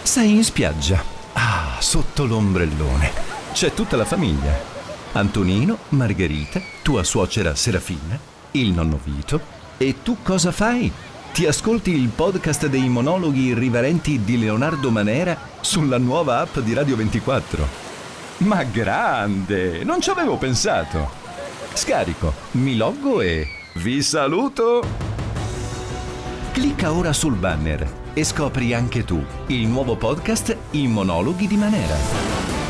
Sei in spiaggia. Sotto l'ombrellone. C'è tutta la famiglia. Antonino, Margherita, tua suocera Serafina, il nonno Vito. E tu cosa fai? Ti ascolti il podcast dei monologhi irriverenti di Leonardo Manera sulla nuova app di Radio 24. Ma grande! Non ci avevo pensato. Scarico, mi loggo e vi saluto! Clicca ora sul banner e scopri anche tu il nuovo podcast I monologhi di Manera.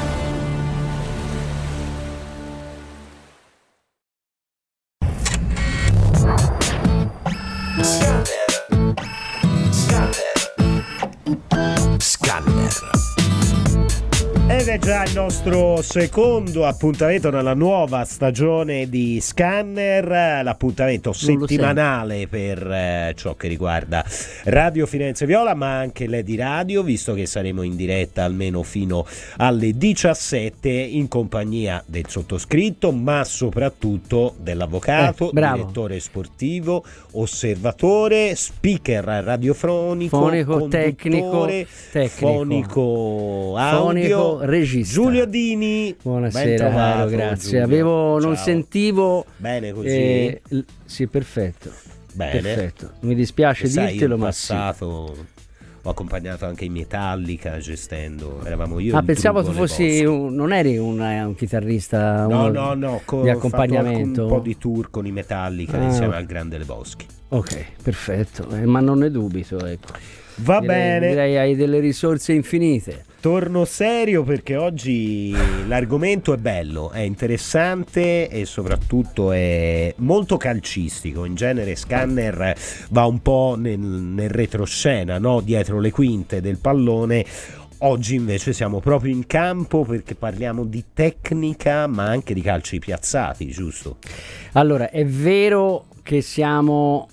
Ed è già il nostro secondo appuntamento nella nuova stagione di Scanner, l'appuntamento settimanale per ciò che riguarda Radio Firenze Viola, ma anche Lady Radio, visto che saremo in diretta almeno fino alle 17 in compagnia del sottoscritto, ma soprattutto dell'avvocato, direttore sportivo, osservatore, speaker radiofonico, tecnico, fonico audio, regista Giulio Dini. Buonasera caro, grazie. Giulio. Non sentivo bene così. Sì, perfetto. Bene. Perfetto. Mi dispiace dirtelo, ma passato sì. Ho accompagnato anche in Metallica gestendo, eravamo io. Pensavo tu fossi non eri un chitarrista di accompagnamento. Un po' di tour con i Metallica insieme al grande Lebowski. Ok, perfetto, ma non ne dubito, ecco. Bene. Direi hai delle risorse infinite. Torno serio perché oggi l'argomento è bello, è interessante e soprattutto è molto calcistico. In genere Scanner va un po' nel retroscena, no? Dietro le quinte del pallone. Oggi invece siamo proprio in campo perché parliamo di tecnica ma anche di calci piazzati, giusto? Allora, è vero che siamo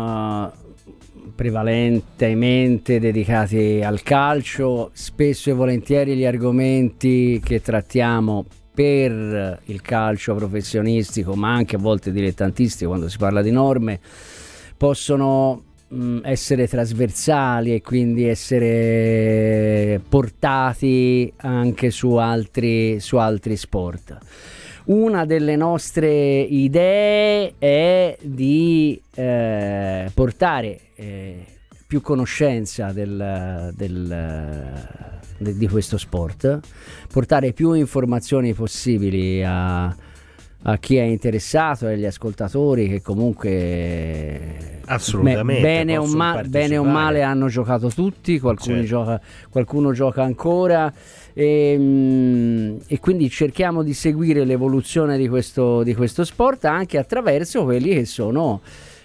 prevalentemente dedicati al calcio, spesso e volentieri gli argomenti che trattiamo per il calcio professionistico, ma anche a volte dilettantistico quando si parla di norme, possono essere trasversali e quindi essere portati anche su altri sport. Una delle nostre idee è di portare più conoscenza di questo sport, portare più informazioni possibili a chi è interessato e agli ascoltatori che comunque assolutamente bene o male hanno giocato tutti, qualcuno gioca ancora e quindi cerchiamo di seguire l'evoluzione di questo sport anche attraverso quelli che sono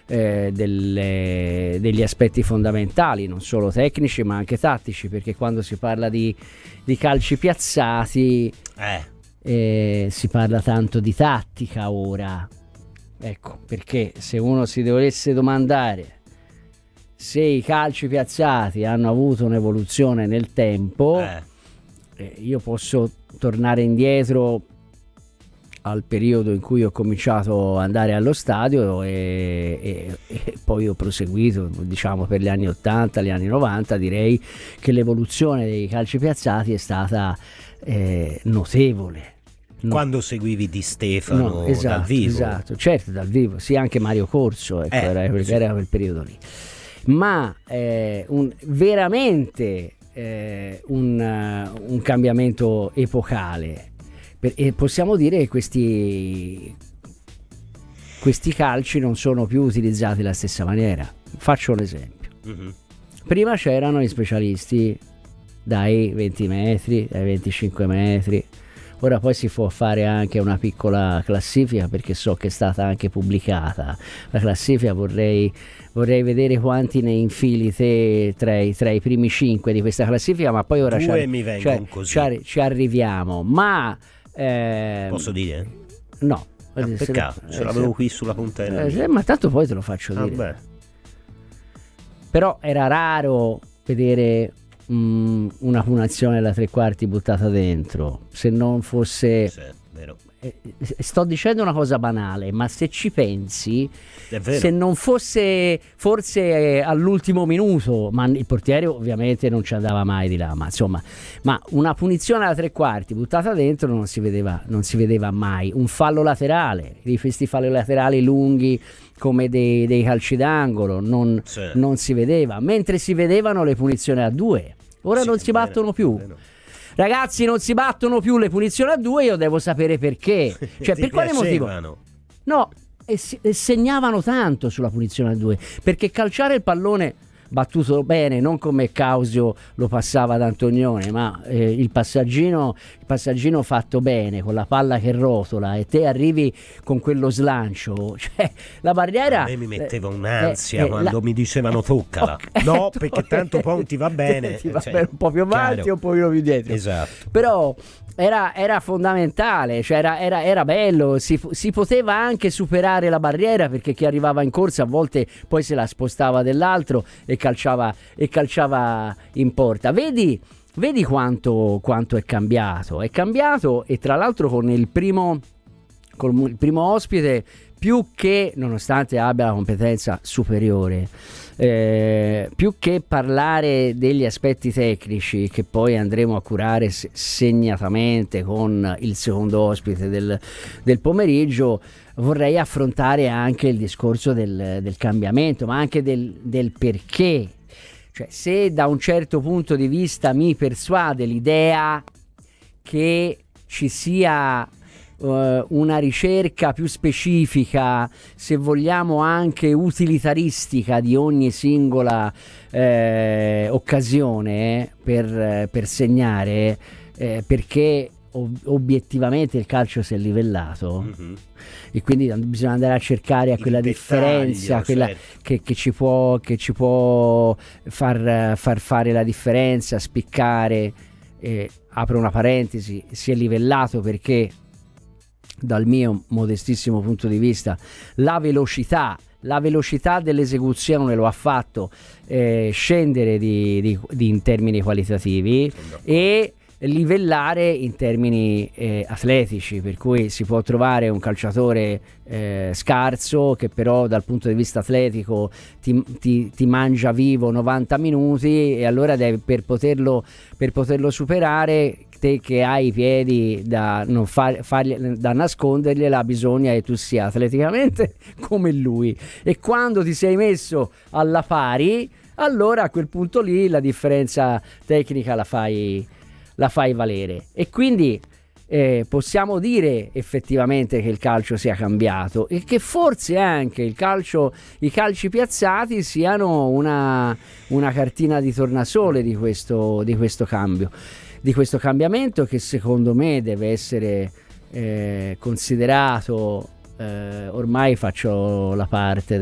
degli aspetti fondamentali, non solo tecnici ma anche tattici, perché quando si parla di calci piazzati si parla tanto di tattica ora, ecco perché se uno si dovesse domandare se i calci piazzati hanno avuto un'evoluzione nel tempo, io posso tornare indietro al periodo in cui ho cominciato ad andare allo stadio e poi ho proseguito, diciamo, per gli anni 80, gli anni 90. Direi che l'evoluzione dei calci piazzati è stata notevole. Quando seguivi Di Stefano dal vivo? Esatto, certo, dal vivo, sì, anche Mario Corso, ecco, era quel periodo lì. Ma veramente un cambiamento epocale. E possiamo dire che questi calci non sono più utilizzati alla stessa maniera. Faccio un esempio. Prima c'erano gli specialisti dai 20 metri, dai 25 metri. Ora poi si può fare anche una piccola classifica, perché so che è stata anche pubblicata la classifica. Vorrei vedere quanti ne infili te tra i primi 5 di questa classifica, ma poi ora ci arriviamo. Ma posso dire? No. Peccato, ce l'avevo qui sulla punta ma tanto poi te lo faccio dire. Però era raro vedere una punizione da 3/4 buttata dentro, se non fosse vero. sto dicendo una cosa banale, ma se ci pensi, se non fosse forse all'ultimo minuto, ma il portiere ovviamente non ci andava mai di là, ma insomma, ma una punizione alla tre quarti buttata dentro non si vedeva mai. Un fallo laterale, questi falli laterali lunghi come dei calci d'angolo non si vedeva, mentre si vedevano le punizioni a due. Ora non si battono più. Ragazzi, non si battono più le punizioni a due, io devo sapere perché. Cioè, per quale motivo? No, e segnavano tanto sulla punizione a due, perché calciare il pallone battuto bene, non come Causio lo passava ad Antonione, ma il passaggino fatto bene, con la palla che rotola e te arrivi con quello slancio, cioè la barriera. A me mi metteva un'ansia quando mi dicevano toccala, no, perché tanto poi ti va bene, ti va bene un po' più avanti o un po' più dietro. Esatto. Però era fondamentale, cioè era bello, si poteva anche superare la barriera, perché chi arrivava in corsa a volte poi se la spostava dell'altro e calciava in porta. Vedi quanto è cambiato, e tra l'altro con il primo ospite, più che, nonostante abbia la competenza superiore, più che parlare degli aspetti tecnici che poi andremo a curare segnatamente con il secondo ospite del pomeriggio, vorrei affrontare anche il discorso del cambiamento, ma anche del perché. Cioè, se da un certo punto di vista mi persuade l'idea che ci sia una ricerca più specifica, se vogliamo anche utilitaristica, di ogni singola occasione per segnare, perché obiettivamente il calcio si è livellato, e quindi bisogna andare a cercare quella differenza, quella che ci può far fare la differenza, spiccare. Apro una parentesi, si è livellato perché, dal mio modestissimo punto di vista, la velocità dell'esecuzione lo ha fatto scendere in termini qualitativi e livellare in termini atletici, per cui si può trovare un calciatore scarso che però dal punto di vista atletico ti mangia vivo 90 minuti, e allora per poterlo superare, te che hai i piedi da nascondergliela, bisogna che tu sia atleticamente come lui, e quando ti sei messo alla pari, allora a quel punto lì la differenza tecnica la fai valere, e quindi possiamo dire effettivamente che il calcio sia cambiato, e che forse anche i calci piazzati siano una cartina di tornasole di questo cambio, di questo cambiamento, che secondo me deve essere considerato. Ormai faccio la parte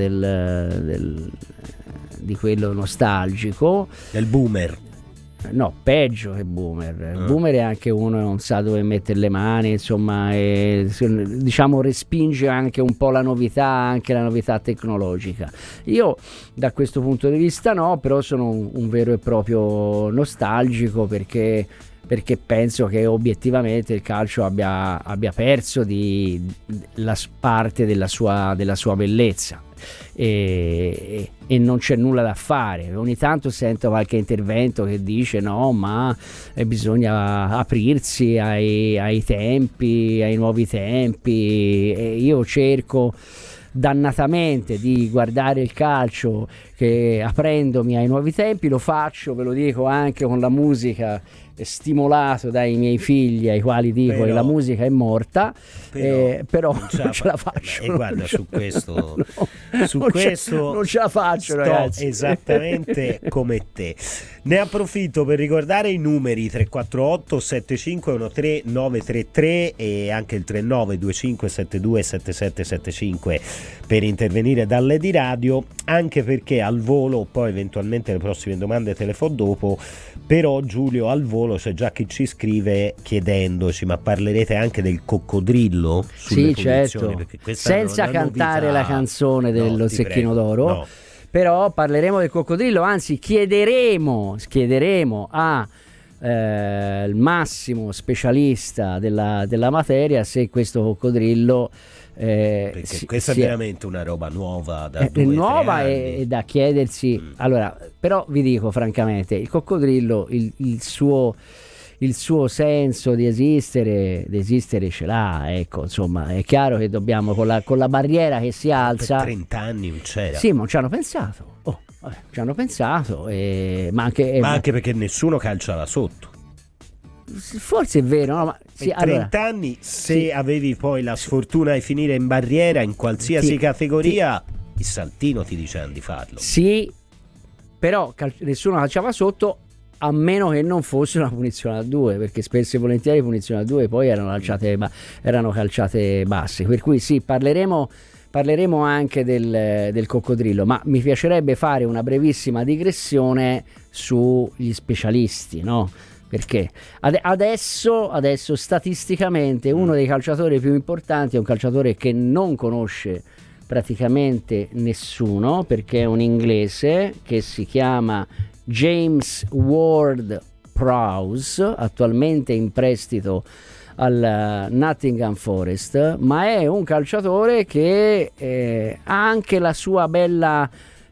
di quello nostalgico, del boomer. No, peggio che boomer. Il boomer è anche uno che non sa dove mettere le mani, insomma, diciamo respinge anche un po' la novità, anche la novità tecnologica. Io da questo punto di vista no, però sono un vero e proprio nostalgico, perché penso che obiettivamente il calcio abbia perso la parte della sua bellezza, e non c'è nulla da fare. Ogni tanto sento qualche intervento che dice no, ma bisogna aprirsi ai tempi, ai nuovi tempi, e io cerco dannatamente di guardare il calcio che aprendomi ai nuovi tempi. Lo faccio, ve lo dico, anche con la musica, stimolato dai miei figli, ai quali dico che la musica è morta, però non ce la faccio. E guarda, su questo non ce la faccio, ragazzi. Esattamente come te. Ne approfitto per ricordare i numeri: 348 7513 933 e anche il 3925 72 7775 per intervenire dalle di radio, anche perché al volo, poi eventualmente le prossime domande te le fo dopo, però Giulio, al volo c'è già chi ci scrive chiedendoci: ma parlerete anche del coccodrillo? Sì, certo, senza cantare la canzone dello Zecchino d'Oro, però parleremo del coccodrillo, anzi chiederemo a il massimo specialista della materia, se questo coccodrillo perché questa è veramente una roba nuova da 2-3 anni. È da chiedersi. Allora, però vi dico francamente, il coccodrillo il suo senso di esistere ce l'ha, ecco, insomma, è chiaro che dobbiamo con la barriera che si alza. Per 30 anni non c'era. Sì, ma ci hanno pensato. Ci hanno pensato, ma anche perché nessuno calciava sotto. Forse è vero, no? Ma sì, 30 anni, se avevi poi la sfortuna di finire in barriera in qualsiasi categoria, il saltino ti dicevano di farlo. Sì, però nessuno calciava sotto, a meno che non fosse una punizione a 2, perché spesso e volentieri punizioni a 2 poi erano calciate basse. Per cui sì, parleremo anche del coccodrillo, ma mi piacerebbe fare una brevissima digressione sugli specialisti, no? Perché adesso statisticamente uno dei calciatori più importanti è un calciatore che non conosce praticamente nessuno, perché è un inglese che si chiama James Ward-Prowse, attualmente in prestito al Nottingham Forest, ma è un calciatore che ha anche la sua bella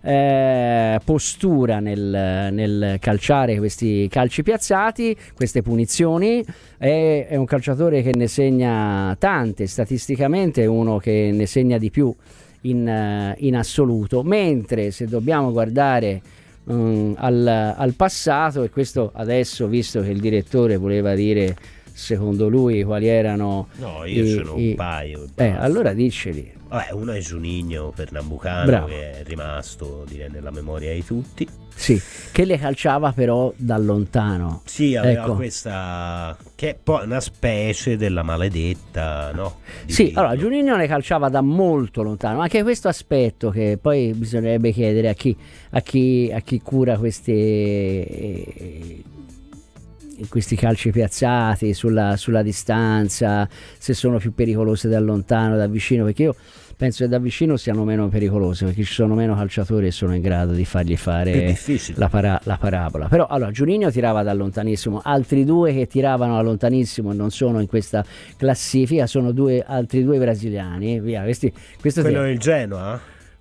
postura nel calciare questi calci piazzati, queste punizioni. È un calciatore che ne segna tante, statisticamente è uno che ne segna di più in assoluto, mentre se dobbiamo guardare al passato, e questo adesso, visto che il direttore voleva dire secondo lui quali erano. No, io ce n'ho un paio. Allora diceli. Vabbè, uno è Juninho Pernambucano, bravo, che è rimasto, direi, nella memoria di tutti. Sì, che le calciava però da lontano. Sì, aveva questa, che è poi una specie della maledetta, no? Sì, allora Juninho le calciava da molto lontano. Anche questo aspetto che poi bisognerebbe chiedere a chi cura questi calci piazzati sulla distanza, se sono più pericolose da lontano, da vicino, perché io penso che da vicino siano meno pericolose, perché ci sono meno calciatori e sono in grado di fargli fare la parabola. Però allora Juninho tirava da lontanissimo, altri due che tiravano da lontanissimo e non sono in questa classifica sono altri due brasiliani, via, quello del Genoa,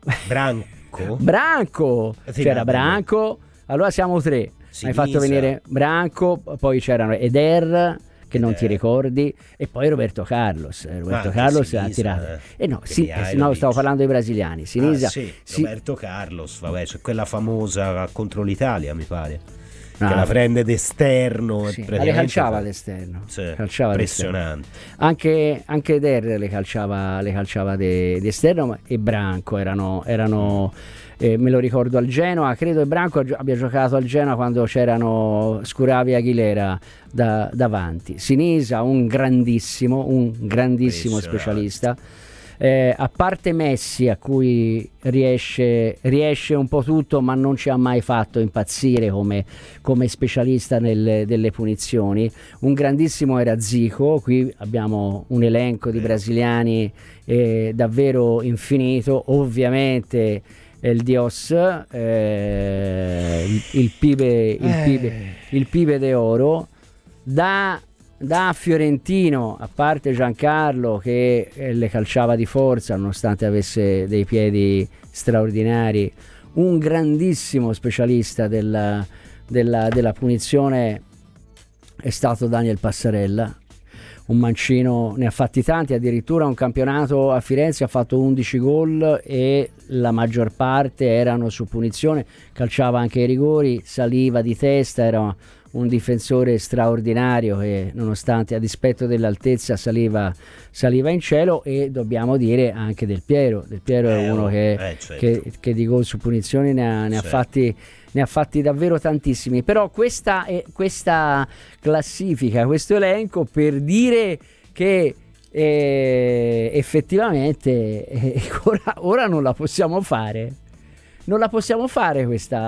Branco, c'era Branco, allora siamo tre. Sinisa. Hai fatto venire Branco, poi c'erano Eder, che non ti ricordi, e poi Roberto Carlos. Carlos ha tirato. No, stavo parlando dei brasiliani. Sinisa, Roberto Carlos, vabbè, c'è quella famosa contro l'Italia, mi pare. Che la prende d'esterno, ma le calciava d'esterno, impressionante. Anche Eder le calciava d'esterno, e Branco erano me lo ricordo al Genoa, credo che Branco abbia giocato al Genoa quando c'erano Scuravi e Aguilera davanti. Sinisa, un grandissimo specialista. A parte Messi, a cui riesce un po' tutto, ma non ci ha mai fatto impazzire come specialista delle punizioni. Un grandissimo era Zico. Qui abbiamo un elenco di brasiliani davvero infinito. Ovviamente il Dios, il pibe de oro. Da fiorentino, a parte Giancarlo che le calciava di forza nonostante avesse dei piedi straordinari, un grandissimo specialista della punizione è stato Daniel Passarella, un mancino, ne ha fatti tanti, addirittura un campionato a Firenze ha fatto 11 gol e la maggior parte erano su punizione, calciava anche i rigori, saliva di testa, era un difensore straordinario che nonostante, a dispetto dell'altezza, saliva in cielo. E dobbiamo dire anche Del Piero è uno che di gol su punizioni ne ha fatti davvero tantissimi. Però questa classifica, questo elenco, per dire che effettivamente ora non la possiamo fare. Non la possiamo fare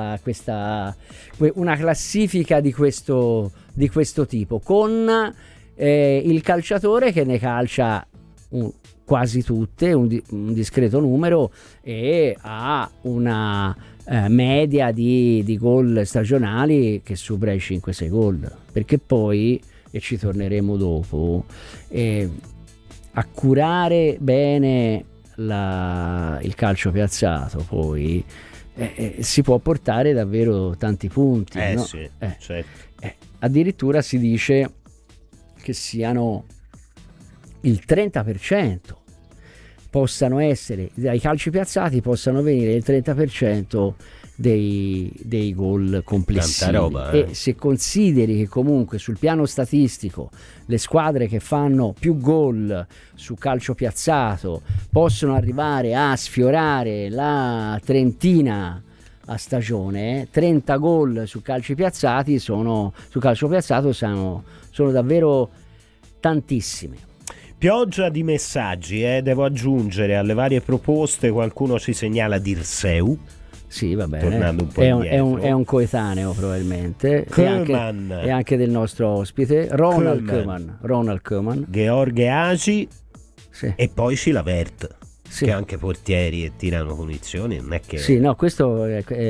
una classifica di questo tipo con il calciatore che ne calcia quasi tutte, un discreto numero, e ha una media di gol stagionali che supera i 5-6 gol, perché poi, e ci torneremo dopo, a curare bene il calcio piazzato poi si può portare davvero tanti punti, no? Sì, certo. Addirittura si dice che siano il 30%, possano essere, dai calci piazzati possano venire il 30% dei gol complessivi. Tanta roba, E se consideri che comunque sul piano statistico le squadre che fanno più gol su calcio piazzato possono arrivare a sfiorare la trentina a stagione, 30 gol su calci piazzati su calcio piazzato sono davvero tantissimi. Pioggia di messaggi, devo aggiungere alle varie proposte, qualcuno ci segnala Dirseu. Sì, va bene. Tornando un po' è un coetaneo probabilmente, e anche del nostro ospite Ronald Koeman, Gheorghe Agi, sì. E poi Chilavert, sì. Che anche portieri e tirano punizioni, non è che... Sì, no, questo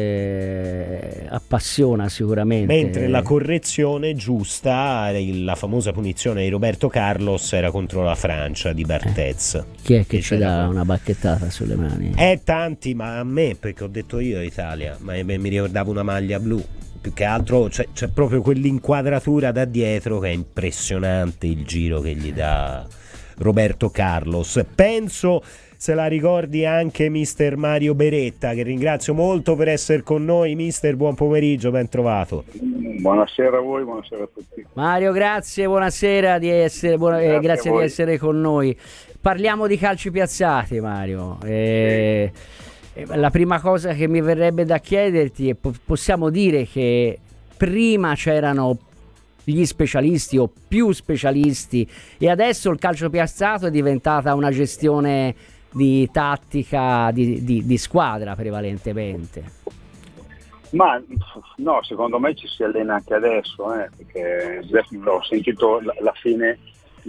appassiona sicuramente. Mentre la correzione giusta, la famosa punizione di Roberto Carlos, era contro la Francia di Barthez. Chi è che ci dà una bacchettata sulle mani? Tanti, ma a me, perché ho detto io Italia, ma mi ricordavo una maglia blu. Più che altro c'è proprio quell'inquadratura da dietro che è impressionante, il giro che gli dà Roberto Carlos. Penso se la ricordi anche mister Mario Beretta, che ringrazio molto per essere con noi. Mister, buon pomeriggio, ben trovato. Buonasera a voi, buonasera a tutti. Mario, grazie, buonasera di essere, grazie di essere con noi. Parliamo di calci piazzati, Mario. La prima cosa che mi verrebbe da chiederti è: possiamo dire che prima c'erano gli specialisti o più specialisti e adesso il calcio piazzato è diventata una gestione di tattica di squadra prevalentemente? Ma no, secondo me ci si allena anche adesso, perché ho sentito la fine,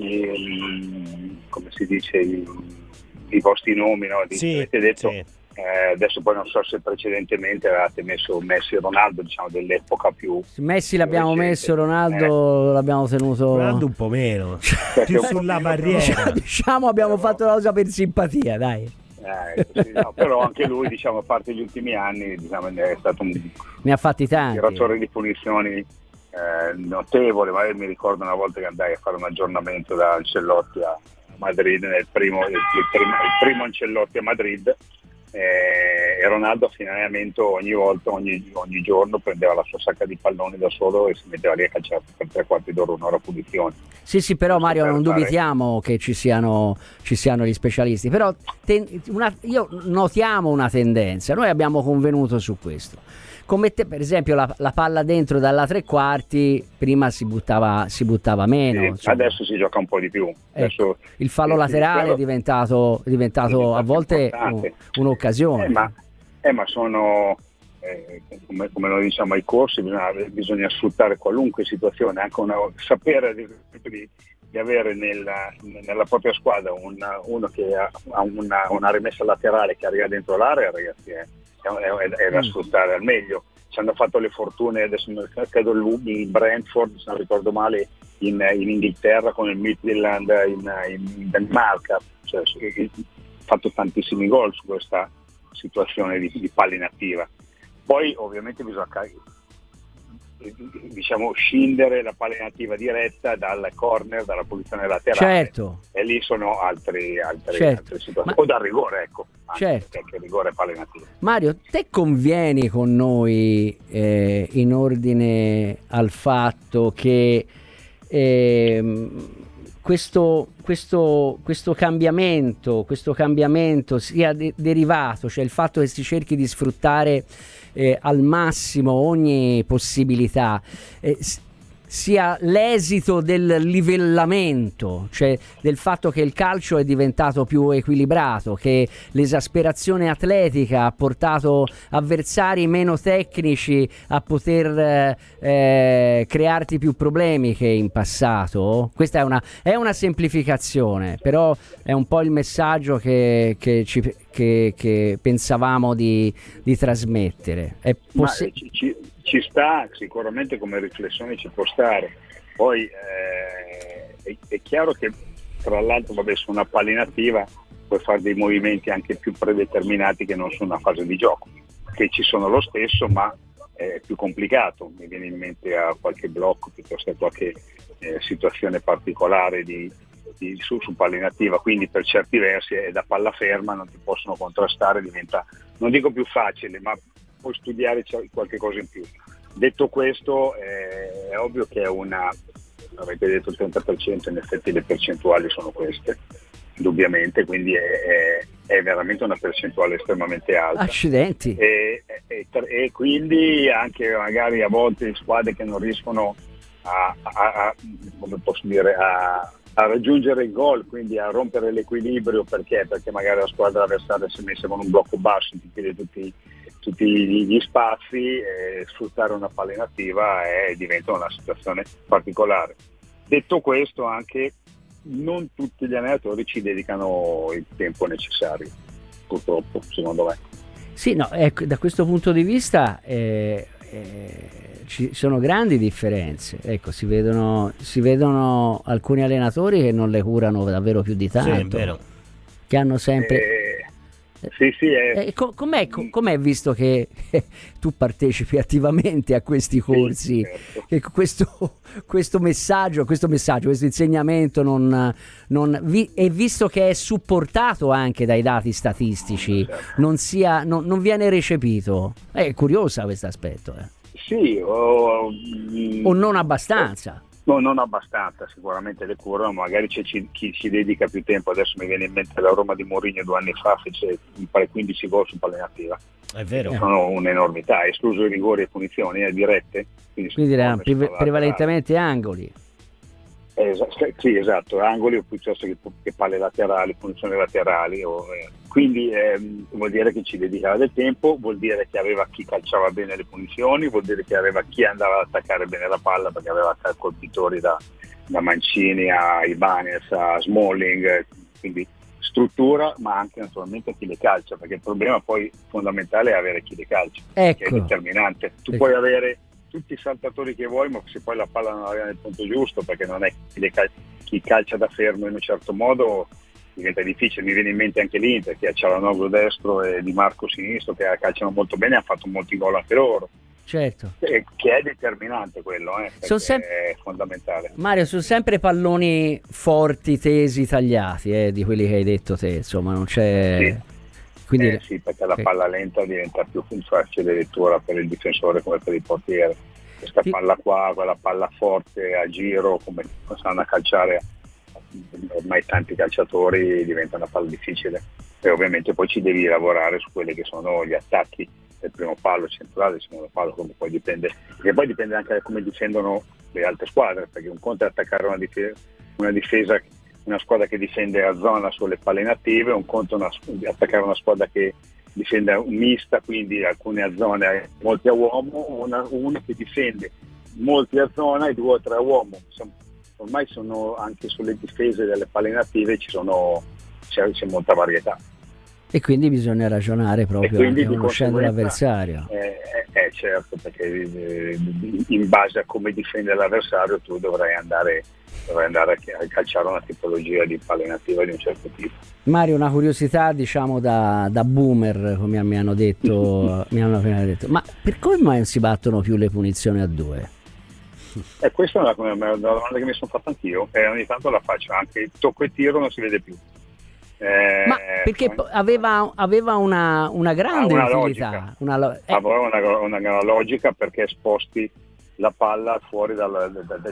come si dice, i vostri nomi, no? Sì, avete detto, sì. Adesso poi non so se precedentemente avevate messo Messi e Ronaldo, diciamo dell'epoca più... Messi l'abbiamo messo, Ronaldo l'abbiamo tenuto... Ronaldo un po' meno, più sulla barriera. Diciamo abbiamo fatto la cosa per simpatia, dai. Sì, no, però anche lui, diciamo, a parte gli ultimi anni, diciamo, è stato ne ha fatti tanti, tiratore di punizioni notevole. Ma io mi ricordo una volta che andai a fare un aggiornamento da Ancelotti a Madrid, il primo Ancelotti a Madrid, e Ronaldo a fine allenamento ogni giorno prendeva la sua sacca di palloni da solo e si metteva lì a calciare per 3/4 d'ora, un'ora punizioni. Sì, però Mario, non dubitiamo che ci siano gli specialisti, però io notiamo una tendenza, noi abbiamo convenuto su questo. Come te, per esempio, la palla dentro dalla 3/4 prima si buttava meno. Sì, adesso si gioca un po' di più. Adesso, il fallo laterale è diventato a volte un'occasione. Ma sono, come lo diciamo ai corsi, bisogna sfruttare qualunque situazione, anche sapere di avere nella propria squadra uno che ha una rimessa laterale che arriva dentro l'area, ragazzi, è da sfruttare al meglio. Ci hanno fatto le fortune, adesso credo il Brentford, se non ricordo male, in Inghilterra, con il Midtjylland in Danimarca, cioè, fatto tantissimi gol su questa situazione di palla inattiva. Poi ovviamente bisogna scindere la palla inattiva diretta dal corner, dalla posizione laterale, certo. E lì sono altre situazioni, o dal rigore, ecco, certo. Anche il rigore è palla inattiva. Mario, te convieni con noi in ordine al fatto che questo cambiamento sia derivato, cioè il fatto che si cerchi di sfruttare al massimo ogni possibilità, sia l'esito del livellamento, cioè del fatto che il calcio è diventato più equilibrato, che l'esasperazione atletica ha portato avversari meno tecnici a poter crearti più problemi che in passato. Questa è una semplificazione, però è un po' il messaggio che pensavamo di trasmettere. Ci sta, sicuramente come riflessione ci può stare. Poi è chiaro che tra l'altro su una palla inattiva puoi fare dei movimenti anche più predeterminati che non su una fase di gioco, che ci sono lo stesso ma è più complicato. Mi viene in mente a qualche blocco piuttosto che qualche situazione particolare su palla inattiva, quindi per certi versi è da palla ferma, non ti possono contrastare, diventa, non dico più facile, ma puoi studiare qualche cosa in più. Detto questo, è ovvio che avete detto il 30%, in effetti le percentuali sono queste, indubbiamente, quindi è veramente una percentuale estremamente alta. Accidenti! E quindi anche magari a volte squadre che non riescono come posso dire, a raggiungere il gol, quindi a rompere l'equilibrio, perché magari la squadra avversaria si è messa con un blocco basso, ti chiede tutti gli spazi, e sfruttare una palla inattiva diventa una situazione particolare. Detto questo, anche non tutti gli allenatori ci dedicano il tempo necessario, purtroppo, secondo me. Sì, no, ecco, da questo punto di vista ci sono grandi differenze. Ecco, si vedono alcuni allenatori che non le curano davvero più di tanto, sì, è vero. Che hanno sempre com'è, visto che tu partecipi attivamente a questi corsi, certo. Che questo messaggio, questo insegnamento e visto che è supportato anche dai dati statistici, certo. non viene recepito. È curiosa questo aspetto. Sì, o non abbastanza. No, non abbastanza, sicuramente le curano, magari c'è chi ci dedica più tempo. Adesso mi viene in mente la Roma di Mourinho 2 anni fa, fece 15 gol su palla inattiva. È vero. Sono un'enormità, escluso i rigori e punizioni dirette. Quindi erano prevalentemente angoli. Sì, esatto, angoli o piuttosto che palle laterali, punizioni laterali. Quindi vuol dire che ci dedicava del tempo, vuol dire che aveva chi calciava bene le punizioni, vuol dire che aveva chi andava ad attaccare bene la palla, perché aveva colpitori da Mancini a Ibanez a Smalling, quindi struttura, ma anche naturalmente chi le calcia, perché il problema poi fondamentale è avere chi le calcia, che è determinante. Tu puoi avere tutti i saltatori che vuoi, ma se poi la palla non arriva nel punto giusto, perché non è chi calcia da fermo in un certo modo, diventa difficile. Mi viene in mente anche l'Inter, che ha Cialanoglu destro e Di Marco sinistro, che calciano molto bene, hanno fatto molti gol anche loro. Certo. Che è determinante quello, è fondamentale. Mario, sono sempre palloni forti, tesi, tagliati, di quelli che hai detto te, insomma, non c'è... Sì. Quindi, sì, perché la palla lenta diventa più facile lettura per il difensore come per il portiere. Questa palla qua, quella palla forte a giro, come sanno a calciare ormai tanti calciatori, diventa una palla difficile. E ovviamente poi ci devi lavorare su quelli che sono gli attacchi del primo palo, centrale, del secondo palo, come poi dipende, perché poi dipende anche da come difendono le altre squadre, perché un conto è attaccare una difesa, una squadra che difende a zona sulle palle inattive, un conto è attaccare una squadra che difende un mista, quindi alcune a zona e molti a uomo, una che difende molti a zona e 2 o 3 a uomo. Ormai sono anche sulle difese delle palle inattive c'è molta varietà. E quindi bisogna ragionare proprio anche conoscendo l'avversario. Certo, perché in base a come difende l'avversario tu dovrai andare a calciare una tipologia di palla inattiva di un certo tipo. Mario, una curiosità diciamo da boomer, come mi hanno detto, mi hanno appena detto, ma per come mai non si battono più le punizioni a 2? Questa è una domanda che mi sono fatto anch'io e ogni tanto la faccio, anche il tocco e tiro non si vede più. Ma perché aveva una grande utilità, una logica, perché sposti la palla fuori dalla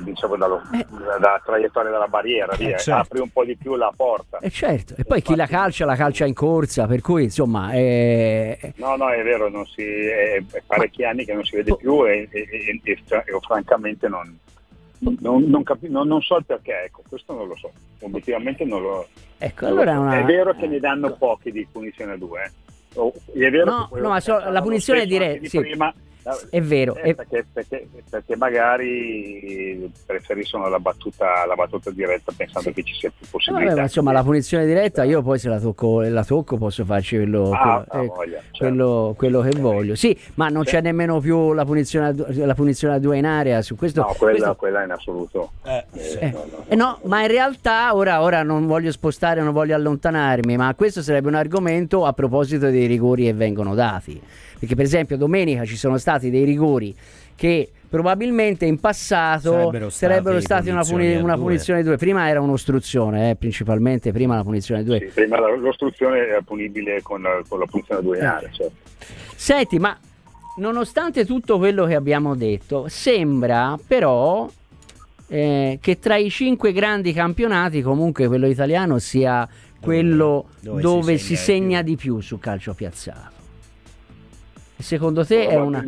traiettoria della barriera, certo. Apri un po' di più la porta. Certo. E poi chi la calcia in corsa, per cui insomma No, è vero, è parecchi anni che non si vede più e francamente non so il perché, ecco, questo non lo so, obiettivamente non lo ecco, allora so. È vero che ne danno pochi di punizione a 2, è vero ma la punizione diretta, sì, prima, è vero, perché magari preferiscono la battuta diretta pensando che ci sia più possibilità. Ma insomma, la punizione diretta io poi se la tocco posso farci quello che voglio. Sì, ma non c'è nemmeno più la punizione a 2 in area su questo. No, quella in assoluto. No, ma in realtà ora non voglio spostare, non voglio allontanarmi, ma questo sarebbe un argomento a proposito dei rigori che vengono dati. Perché per esempio domenica ci sono stati dei rigori che probabilmente in passato sarebbero stati una punizione 2. Prima era un'ostruzione, principalmente prima la punizione 2. Sì, prima l'ostruzione era punibile con la punizione 2 in area, certo. Senti, ma nonostante tutto quello che abbiamo detto, sembra però che tra i 5 grandi campionati comunque quello italiano sia quello dove si segna di più su calcio piazzato. Secondo te è una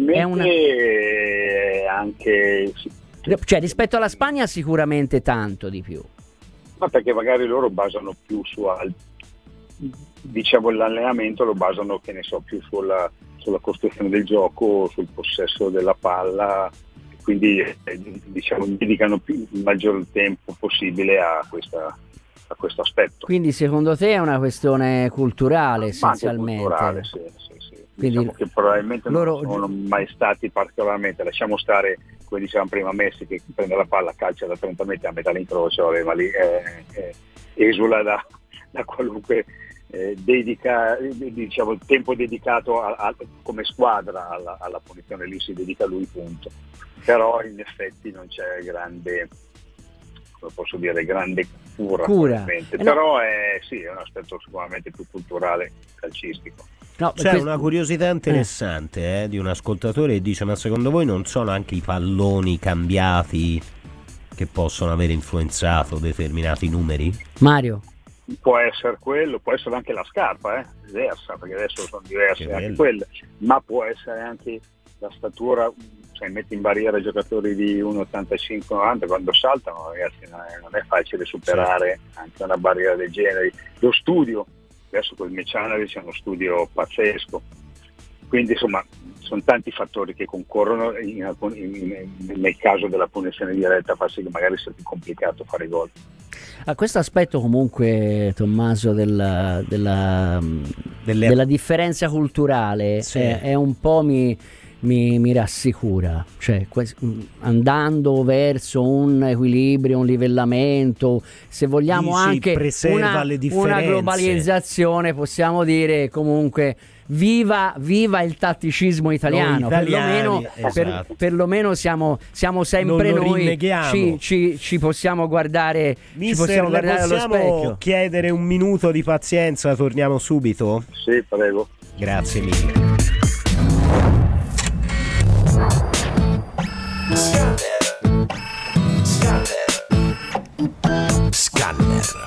anche cioè rispetto alla Spagna sicuramente tanto di più, ma perché magari loro basano più su diciamo l'allenamento lo basano, che ne so, più sulla costruzione del gioco, sul possesso della palla, quindi diciamo dedicano il maggior tempo possibile a questo aspetto. Quindi secondo te è una questione culturale essenzialmente? Culturale, sì. Quindi diciamo che probabilmente non sono mai stati particolarmente, lasciamo stare come dicevamo prima, Messi che prende la palla, calcia da 30 metri a metà l'incrocio, ma lì esula da qualunque dedica, diciamo, il tempo dedicato come squadra alla punizione, lì si dedica lui, punto. Però in effetti non c'è grande, come posso dire, grande cura. Però è un aspetto sicuramente più culturale, calcistico. No, c'è una curiosità interessante di un ascoltatore che dice: ma secondo voi non sono anche i palloni cambiati che possono aver influenzato determinati numeri? Mario? Può essere quello, può essere anche la scarpa, diversa, perché adesso sono diverse anche quelle, ma può essere anche la statura, cioè metti in barriera giocatori di 1,85-90 quando saltano, ragazzi, non è facile superare anche una barriera del genere. Lo studio, adesso col Mecianovic c'è uno studio pazzesco, quindi insomma sono tanti fattori che concorrono nel caso della punizione diretta, fa sì che magari sia più complicato fare gol. A questo aspetto comunque, Tommaso, della differenza culturale è un po' mi rassicura, cioè andando verso un equilibrio, un livellamento, se vogliamo anche una globalizzazione, possiamo dire comunque viva il tatticismo italiano, perlomeno siamo sempre noi, ci possiamo guardare, Mister, allo specchio. Chiedere un minuto di pazienza, torniamo subito? Sì, prego. Grazie mille. Scanner.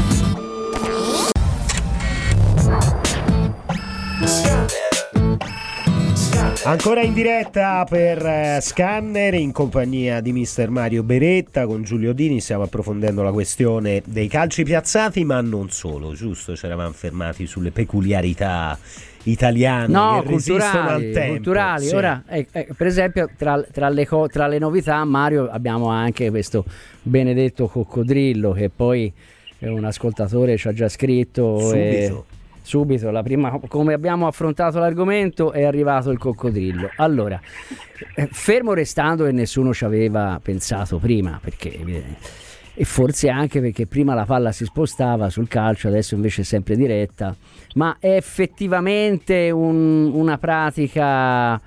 Ancora in diretta per Scanner in compagnia di Mister Mario Beretta. Con Giulio Dini stiamo approfondendo la questione dei calci piazzati, ma non solo, giusto? Ci eravamo fermati sulle peculiarità italiane che resistono al tempo. Culturali. Sì. Ora, per esempio, tra le novità, Mario, abbiamo anche questo benedetto coccodrillo che poi un ascoltatore ci ha già scritto. Subito, la prima, come abbiamo affrontato l'argomento, è arrivato il coccodrillo. Allora, fermo restando che nessuno ci aveva pensato prima, perché e forse anche perché prima la palla si spostava sul calcio, adesso invece è sempre diretta, ma è effettivamente una pratica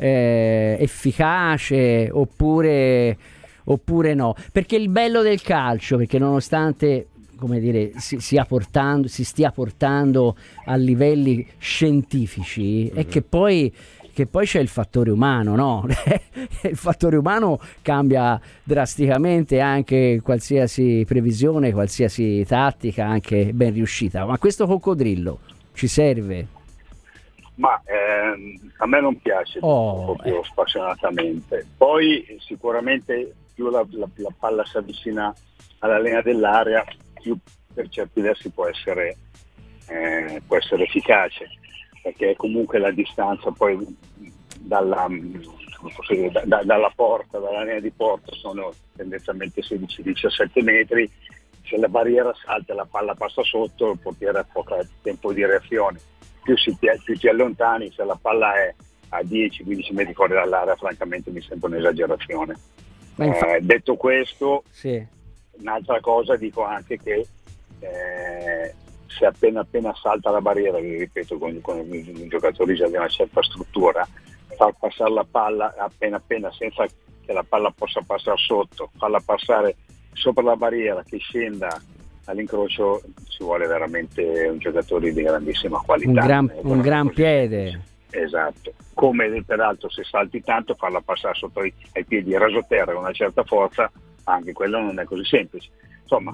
efficace oppure no? Perché il bello del calcio, perché nonostante, come dire, si stia portando a livelli scientifici, è che poi c'è il fattore umano, no? Il fattore umano cambia drasticamente anche qualsiasi previsione, qualsiasi tattica, anche ben riuscita. Ma questo coccodrillo ci serve? Ma a me non piace proprio spassionatamente. Poi sicuramente più la palla si avvicina alla linea dell'area, più per certi versi può essere efficace, perché comunque la distanza poi dalla porta, dalla linea di porta sono tendenzialmente 16-17 metri. Se la barriera salta e la palla passa sotto, il portiere ha poco tempo di reazione. Più ti allontani, se la palla è a 10-15 metri fuori dall'area, francamente mi sembra un'esagerazione. Detto questo, sì. Un'altra cosa dico anche che se appena salta la barriera, vi ripeto, con i giocatori già di una certa struttura, far passare la palla appena senza che la palla possa passare sotto, farla passare sopra la barriera, che scenda all'incrocio, ci vuole veramente un giocatore di grandissima qualità, un gran piede. Esatto, come peraltro se salti tanto, farla passare sotto ai piedi rasoterra con una certa forza, anche quello non è così semplice. Insomma,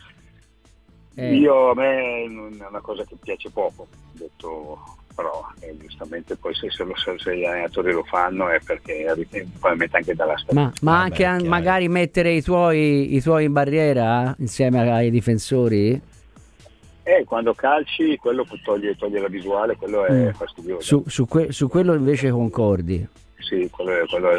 a me è una cosa che piace poco, detto, però giustamente poi se gli allenatori lo fanno è perché probabilmente anche dalla stagione. Ma anche magari mettere i tuoi in barriera insieme ai difensori? Quando calci quello toglie la visuale, quello è fastidioso. Su quello invece concordi? Sì, quello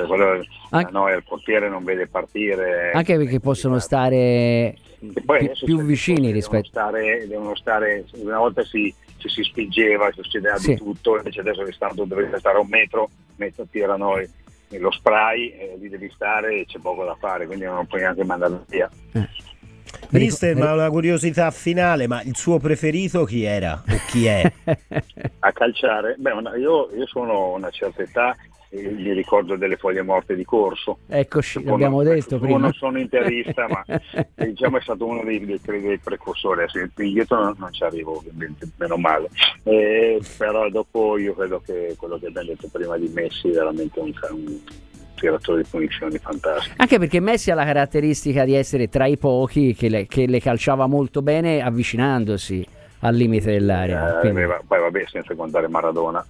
il portiere non vede partire. Anche perché possono stare più vicini rispetto. Devono stare, una volta ci si spingeva, succedeva di tutto, invece adesso dovete stare a un metro, tirano lo spray, lì devi stare e c'è poco da fare, quindi non puoi neanche mandarlo via. Mister, ma una curiosità finale, ma il suo preferito chi era o chi è? A calciare? Io sono una certa età, mi ricordo delle foglie morte di Corso. Eccoci, l'abbiamo detto prima. Non sono interista, ma diciamo è stato uno dei precursori. Indietro non ci arrivo, ovviamente, meno male. Però dopo io credo che quello che abbiamo detto prima di Messi è veramente un tiratore di punizioni fantastico. Anche perché Messi ha la caratteristica di essere tra i pochi che le calciava molto bene avvicinandosi al limite dell'area. Poi vabbè, senza contare Maradona,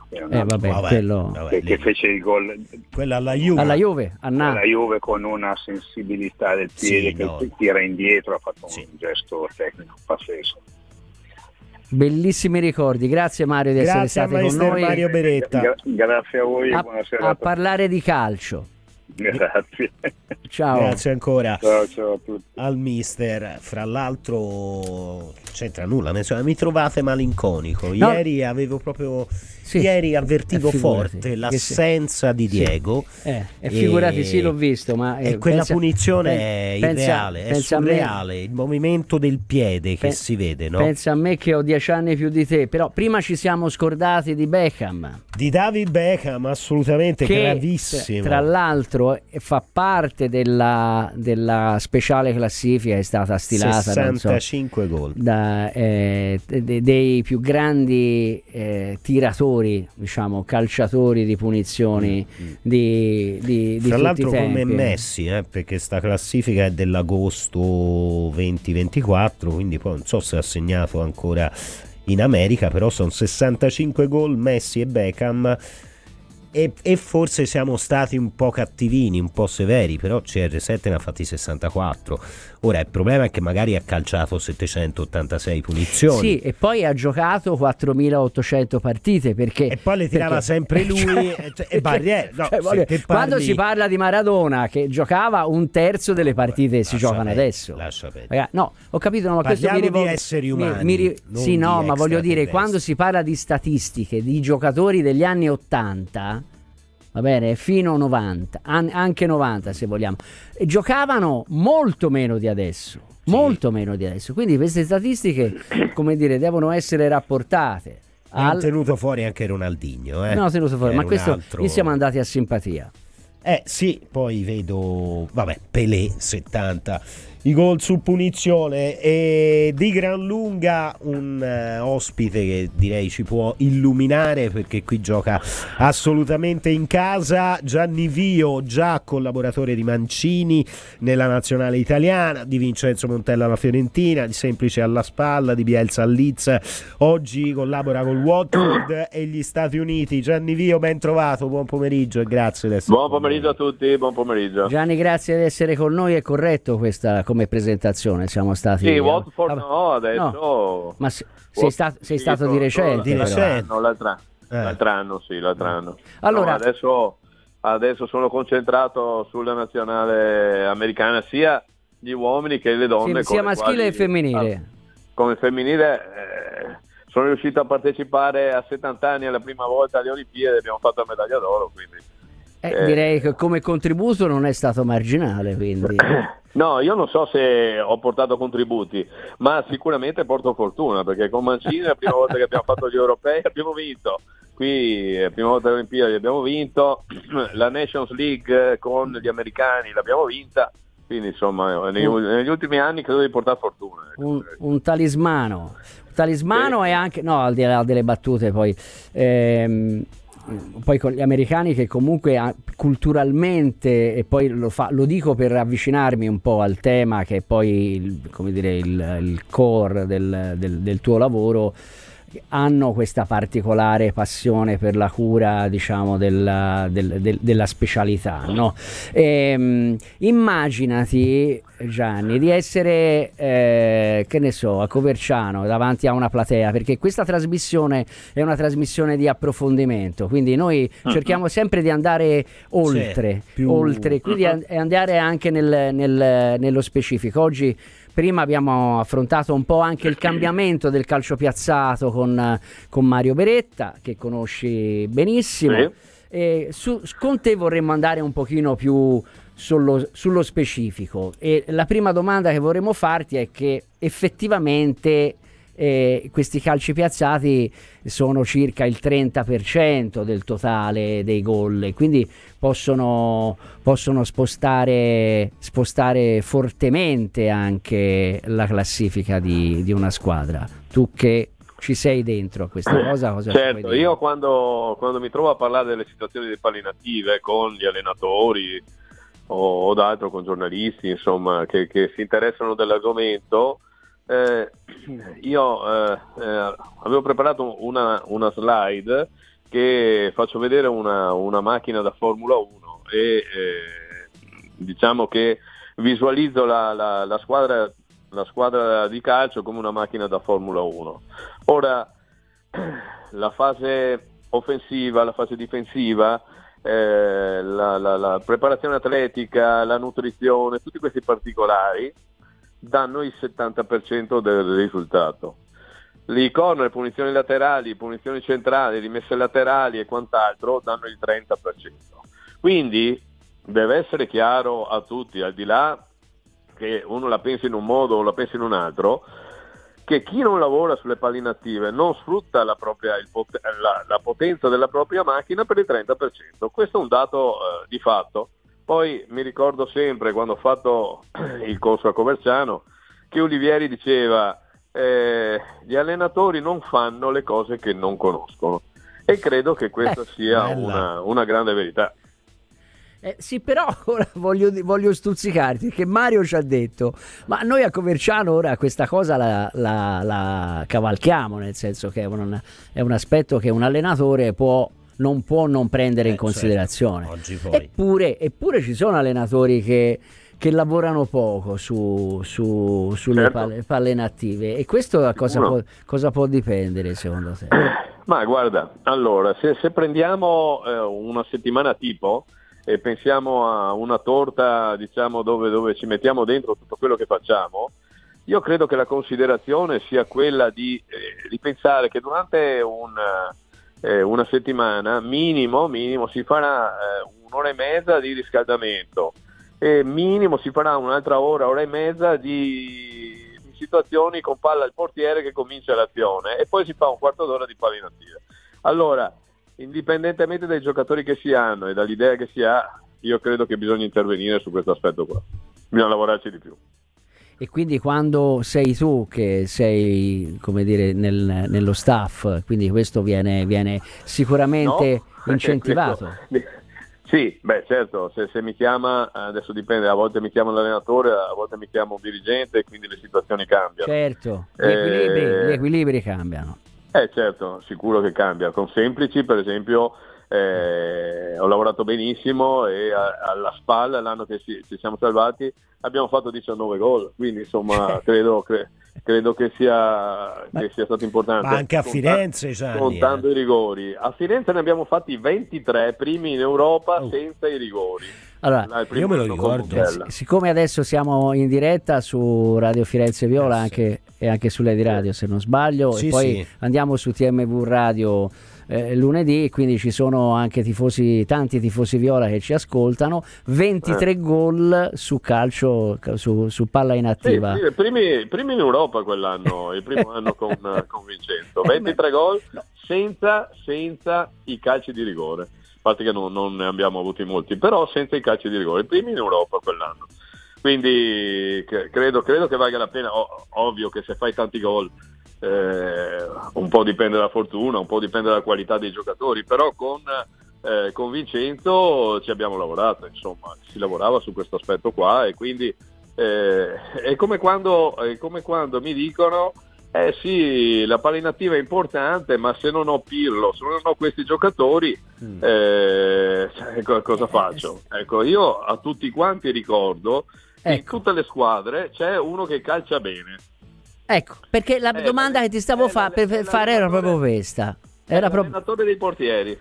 che fece il gol, quello alla Juve, alla Juve con una sensibilità del piede, che tira indietro, ha fatto un gesto tecnico pazzesco. Bellissimi ricordi, grazie Mario di essere stato con noi. Mario Beretta. Grazie a voi e buonasera a parlare di calcio. Grazie. Ciao. Grazie ancora. Ciao a tutti. Al mister. Fra l'altro c'entra nulla, mi trovate malinconico. No. Ieri avevo proprio ieri avvertivo forte l'assenza di Diego. E figurati, sì, l'ho visto, ma quella punizione è irreale, è surreale, il movimento del piede che si vede, no? Pensa a me che ho 10 anni più di te, però prima ci siamo scordati di Beckham. Di David Beckham, assolutamente, che, gravissimo. Tra l'altro fa parte della speciale classifica, è stata stilata 65 gol dei più grandi tiratori, diciamo calciatori di punizioni di tra tutti l'altro i tempi. Come Messi, perché sta classifica è dell'agosto 2024, quindi poi non so se ha segnato ancora in America, però sono 65 gol Messi e Beckham. E forse siamo stati un po' cattivini, un po' severi, però CR7 ne ha fatti 64. Ora il problema è che magari ha calciato 786 punizioni. Sì, e poi ha giocato 4800 partite e poi le tirava sempre lui e barriere. Quando si parla di Maradona che giocava un terzo delle partite si giocano adesso. No, ho capito, ma questo di esseri umani. Ma voglio dire, quando si parla di statistiche di giocatori degli anni 80, va bene, fino a 90, anche 90 se vogliamo, e giocavano molto meno di adesso, quindi queste statistiche, come dire, devono essere rapportate. Ha tenuto fuori anche Ronaldinho, No, ha tenuto fuori, ma questo lì siamo andati a simpatia. Sì, poi vedo Pelé 70. i gol su punizione, e di gran lunga un ospite che direi ci può illuminare, perché qui gioca assolutamente in casa. Gianni Vio, già collaboratore di Mancini nella nazionale italiana, di Vincenzo Montella alla Fiorentina, di Semplice alla Spalla, di Bielsa al Leeds, oggi collabora con Watford e gli Stati Uniti. Gianni Vio, ben trovato, buon pomeriggio e grazie di essere buon pomeriggio a tutti, buon pomeriggio. Gianni, grazie di essere con noi. È corretto questa come presentazione? Siamo stati... Sì, Watford no, adesso... No. Ma sei stato di recente? L'altro anno, sì, l'altro anno. Allora... No, adesso sono concentrato sulla nazionale americana, sia gli uomini che le donne. Sia maschile che femminile. Come femminile sono riuscito a partecipare a 70 anni alla prima volta alle Olimpiadi, abbiamo fatto la medaglia d'oro, quindi... direi che come contributo non è stato marginale, quindi... No, io non so se ho portato contributi, ma sicuramente porto fortuna, perché con Mancini la prima volta che abbiamo fatto gli europei abbiamo vinto, qui la prima volta alle Olimpiadi abbiamo vinto, la Nations League con gli americani l'abbiamo vinta, quindi insomma negli ultimi anni credo di portare fortuna. Un talismano. E anche, no, al di là delle battute, poi con gli americani che comunque culturalmente, e poi lo dico per avvicinarmi un po' al tema che è poi il core del tuo lavoro, hanno questa particolare passione per la cura, diciamo, della specialità, no? Immaginati, Gianni, di essere che ne so, a Coverciano davanti a una platea, perché questa trasmissione è una trasmissione di approfondimento, quindi noi cerchiamo sempre di andare oltre, quindi andare anche nello specifico. Oggi prima abbiamo affrontato un po' anche il cambiamento del calcio piazzato con Mario Beretta, che conosci benissimo. Sì. E con te vorremmo andare un pochino più sullo specifico, e la prima domanda che vorremmo farti è che effettivamente questi calci piazzati sono circa il 30% del totale dei gol, e quindi possono spostare fortemente anche la classifica di una squadra. Tu che ci sei dentro a questa cosa certo, io quando mi trovo a parlare delle situazioni dei palliative con gli allenatori o d'altro con giornalisti, insomma, che si interessano dell'argomento, io avevo preparato una slide che faccio vedere una macchina da Formula 1 e diciamo che visualizzo la squadra di calcio come una macchina da Formula 1. Ora, la fase offensiva, la fase difensiva, la preparazione atletica, la nutrizione, tutti questi particolari danno il 70% del risultato. I corner, punizioni laterali, punizioni centrali, rimesse laterali e quant'altro danno il 30%. Quindi deve essere chiaro a tutti, al di là che uno la pensi in un modo o la pensi in un altro, che chi non lavora sulle palle inattive non sfrutta la potenza della propria macchina per il 30%. Questo è un dato di fatto. Poi mi ricordo sempre, quando ho fatto il corso a Coverciano, che Olivieri diceva gli allenatori non fanno le cose che non conoscono, e credo che questa sia una grande verità. Sì, però ora voglio stuzzicarti, che Mario ci ha detto, ma noi a Coverciano ora questa cosa la cavalchiamo, nel senso che è un aspetto che un allenatore non può non prendere in considerazione. Certo. Oggi poi. Eppure ci sono allenatori che lavorano poco sulle certo. palle inattive, e questo da cosa può dipendere secondo te? Ma guarda, allora, se prendiamo una settimana tipo e pensiamo a una torta, diciamo, dove ci mettiamo dentro tutto quello che facciamo, io credo che la considerazione sia quella di pensare che durante una settimana minimo si farà un'ora e mezza di riscaldamento, e minimo si farà un'altra ora e mezza di situazioni con palla al portiere che comincia l'azione, e poi si fa un quarto d'ora di palla inattiva. Allora, indipendentemente dai giocatori che si hanno e dall'idea che si ha, io credo che bisogna intervenire su questo aspetto qua, bisogna lavorarci di più. E quindi quando sei tu che sei, come dire, nello staff, quindi questo viene sicuramente incentivato. Sì, beh certo, se mi chiama, adesso dipende, a volte mi chiama l'allenatore, a volte mi chiama un dirigente, quindi le situazioni cambiano. Certo, gli equilibri cambiano. Certo, sicuro che cambia. Con Semplici, per esempio, ho lavorato benissimo e alla spalla, l'anno che ci siamo salvati, abbiamo fatto 19 gol, quindi insomma credo che sia stato importante. Ma anche a Firenze, contando i rigori. A Firenze ne abbiamo fatti 23, primi in Europa senza i rigori. Allora, io me lo ricordo. Siccome adesso siamo in diretta su Radio Firenze Viola e anche su Lady Radio, se non sbaglio, e poi andiamo su TMV Radio lunedì, quindi ci sono anche tanti tifosi viola che ci ascoltano. 23 gol su calcio, su palla inattiva. Sì, primi in Europa quell'anno, il primo anno con Vincenzo. 23 gol senza i calci di rigore. A parte che non ne abbiamo avuti molti, però senza i calci di rigore, primi in Europa quell'anno. Quindi credo che valga la pena. Ovvio che se fai tanti gol un po' dipende dalla fortuna, un po' dipende dalla qualità dei giocatori, però con Vincenzo ci abbiamo lavorato, insomma, si lavorava su questo aspetto qua, e quindi è come quando mi dicono sì, la palla inattiva è importante, ma se non ho Pirlo, se non ho questi giocatori, cosa faccio? Ecco, io a tutti quanti ricordo che in tutte le squadre c'è uno che calcia bene. Ecco, perché la domanda che ti stavo per fare era proprio questa. Era l'allenatore dei portieri.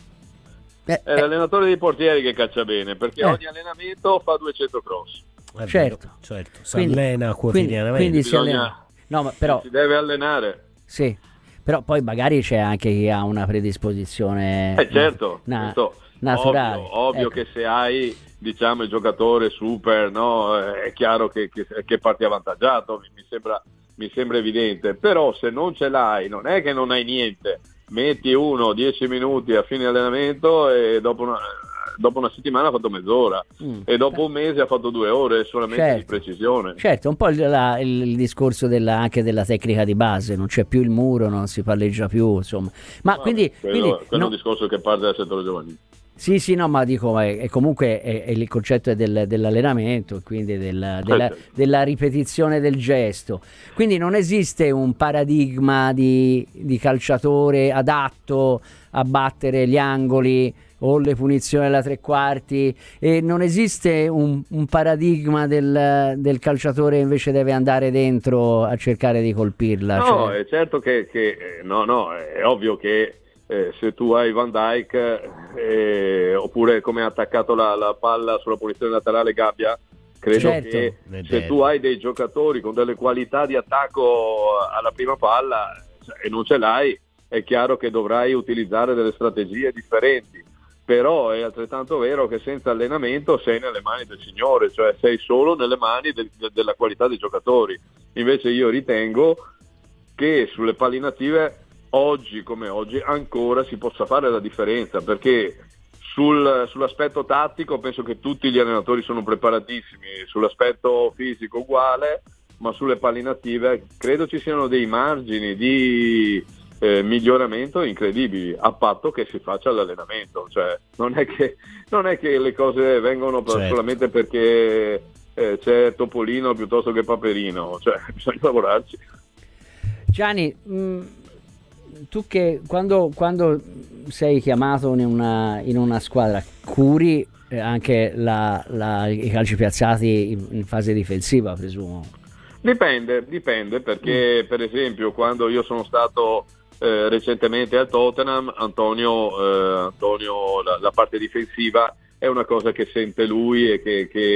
È l'allenatore dei portieri che calcia bene, perché ogni allenamento fa 200 cross. Certo, si allena quotidianamente. Quindi si allena. No, ma però si deve allenare. Sì, però poi magari c'è anche chi ha una predisposizione naturale. Ovvio che se hai, diciamo, il giocatore super, no, è chiaro che parti avvantaggiato, mi sembra evidente, però se non ce l'hai, non è che non hai niente, metti 10 minuti a fine allenamento e dopo una settimana ha fatto mezz'ora e dopo un mese ha fatto 2 ore solamente di precisione. Certo, un po' il discorso anche della tecnica di base, non c'è più il muro, non si palleggia più, insomma. Ma quindi quello è un discorso che parte dal settore giovanile. Sì, no, ma dico, comunque il concetto è dell'allenamento, quindi della ripetizione del gesto. Quindi non esiste un paradigma di calciatore adatto a battere gli angoli o le punizioni alla tre quarti, e non esiste un paradigma del calciatore che invece deve andare dentro a cercare di colpirla. No, è certo che è ovvio che se tu hai Van Dijk oppure come ha attaccato la palla sulla punizione laterale Gabbia, credo che se tu hai dei giocatori con delle qualità di attacco alla prima palla e non ce l'hai, è chiaro che dovrai utilizzare delle strategie differenti. Però è altrettanto vero che senza allenamento sei nelle mani del Signore, cioè sei solo nelle mani della qualità dei giocatori. Invece io ritengo che sulle palle inattive oggi come oggi ancora si possa fare la differenza, perché sull'aspetto tattico penso che tutti gli allenatori sono preparatissimi, sull'aspetto fisico uguale, ma sulle palle inattive credo ci siano dei margini di miglioramento incredibili, a patto che si faccia l'allenamento, cioè non è che le cose vengono solamente perché c'è Topolino piuttosto che Paperino, cioè bisogna lavorarci. Gianni, tu che quando sei chiamato in una squadra curi anche i calci piazzati in fase difensiva, presumo? Dipende perché per esempio quando io sono stato recentemente al Tottenham, Antonio la parte difensiva è una cosa che sente lui e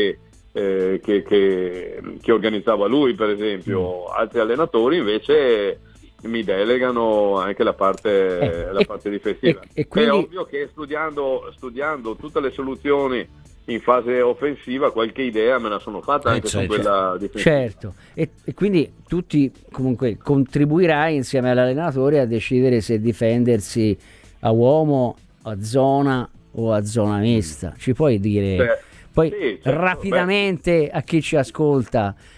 che organizzava lui, per esempio. Altri allenatori invece mi delegano anche la parte difensiva. E quindi... È ovvio che studiando tutte le soluzioni in fase offensiva qualche idea me la sono fatta anche su quella difensiva. Certo, e quindi tutti comunque contribuirai insieme all'allenatore a decidere se difendersi a uomo, a zona o a zona mista. Ci puoi dire poi rapidamente a chi ci ascolta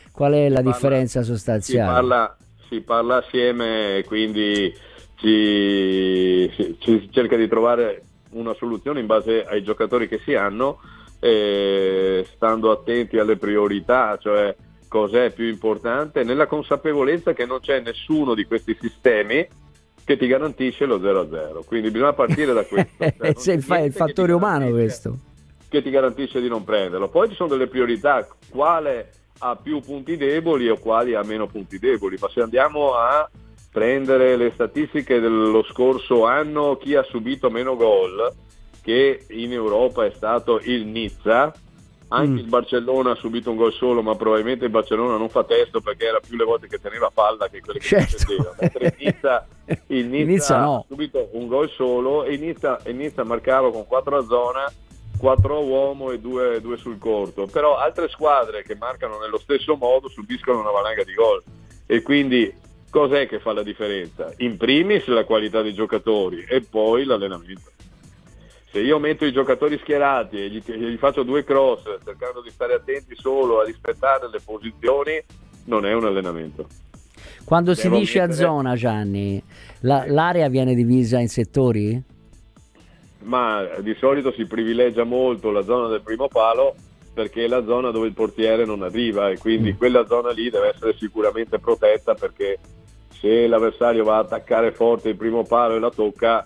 Qual è la differenza sostanziale? Si parla assieme, quindi si cerca di trovare una soluzione in base ai giocatori che si hanno, stando attenti alle priorità, cioè cos'è più importante, nella consapevolezza che non c'è nessuno di questi sistemi che ti garantisce lo 0-0, quindi bisogna partire da questo. Cioè, il fattore umano questo che ti garantisce di non prenderlo. Poi ci sono delle priorità, quale ha più punti deboli o quali ha meno punti deboli, ma se andiamo a prendere le statistiche dello scorso anno, chi ha subito meno gol, che in Europa è stato il Nizza, anche il Barcellona ha subito un gol solo, ma probabilmente il Barcellona non fa testo perché era più le volte che teneva palla che quelle che difendeva, mentre il Nizza no. Ha subito un gol solo e il Nizza marcava con 4 a zona, 4 a uomo e 2 sul corto, però altre squadre che marcano nello stesso modo subiscono una valanga di gol, e quindi cos'è che fa la differenza? In primis la qualità dei giocatori e poi l'allenamento. Se io metto i giocatori schierati e gli faccio 2 cross cercando di stare attenti solo a rispettare le posizioni, non è un allenamento. Quando si dice a zona, Gianni, l'area viene divisa in settori? Ma di solito si privilegia molto la zona del primo palo perché è la zona dove il portiere non arriva, e quindi quella zona lì deve essere sicuramente protetta, perché se l'avversario va a attaccare forte il primo palo e la tocca,